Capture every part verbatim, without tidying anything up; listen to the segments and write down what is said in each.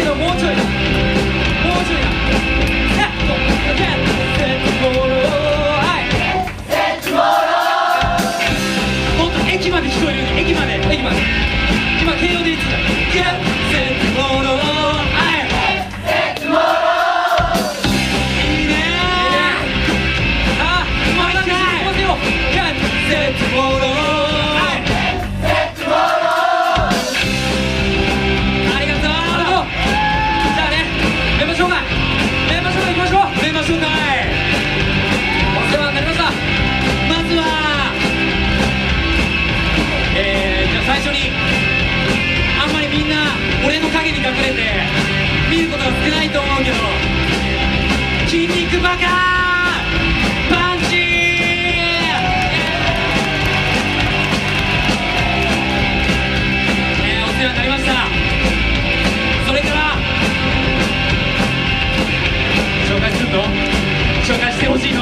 どもうちょいだもうちょいだセットセットモーローはいセットモーローもっと駅まで聞こえるように駅まで駅まで今慶応で言ってたセットモーローはいセットモーローいいねーあもう一回セットモーロー最初にあんまりみんな俺の影に隠れて見ることが少ないと思うけど筋肉バカパンチえー、お世話になりました。それから紹介するの紹介してほしいの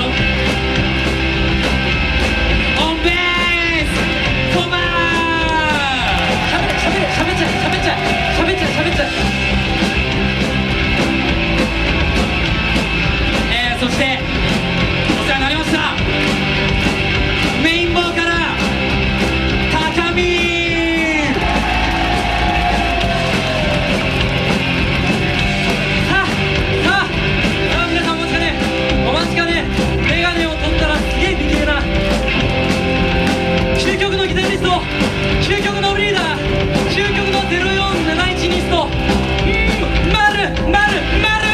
そしてお世話になりましたメインボーカル高見さあさあ皆さんお待ちかねお待ちかねメガネを取ったらすげえ美形な究極のギタリスト究極のリーダー究極のゼロよんなないちニストまるまるまる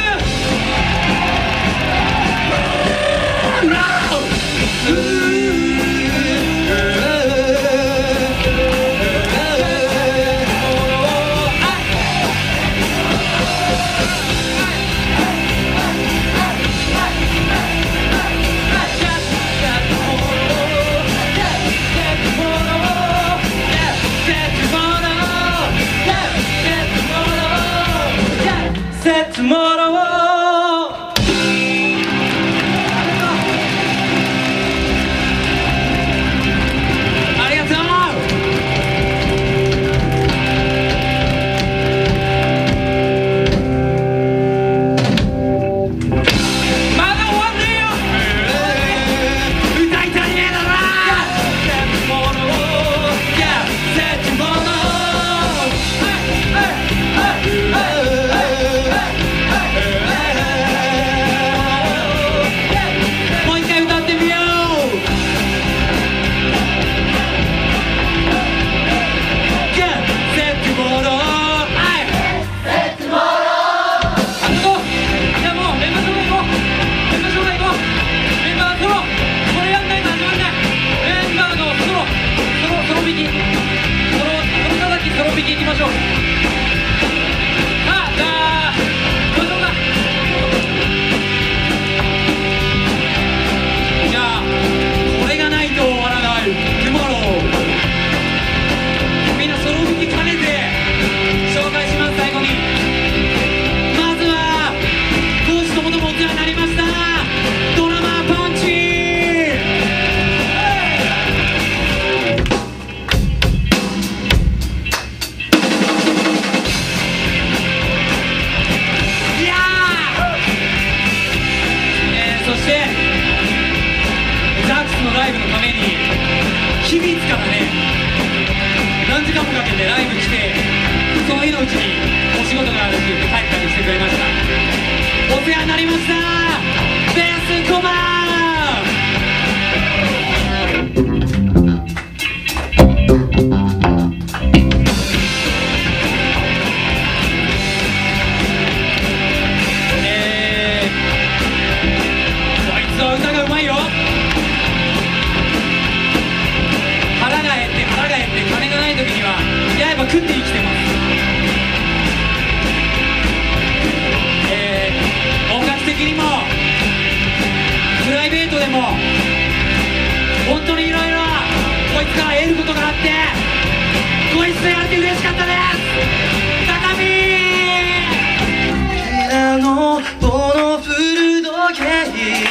ライブ来てその日のうちにお仕事があるって言って帰ったりしてくれました。お世話になりました。ベースコマえー、こいつは歌がうまいよ。腹が減って腹が減って金がない時にはやっぱ食って生きてます。えー、音楽的にもプライベートでも本当にいろいろこいつから得ることがあってこいつとやれて嬉しかったです。高見のこの古時計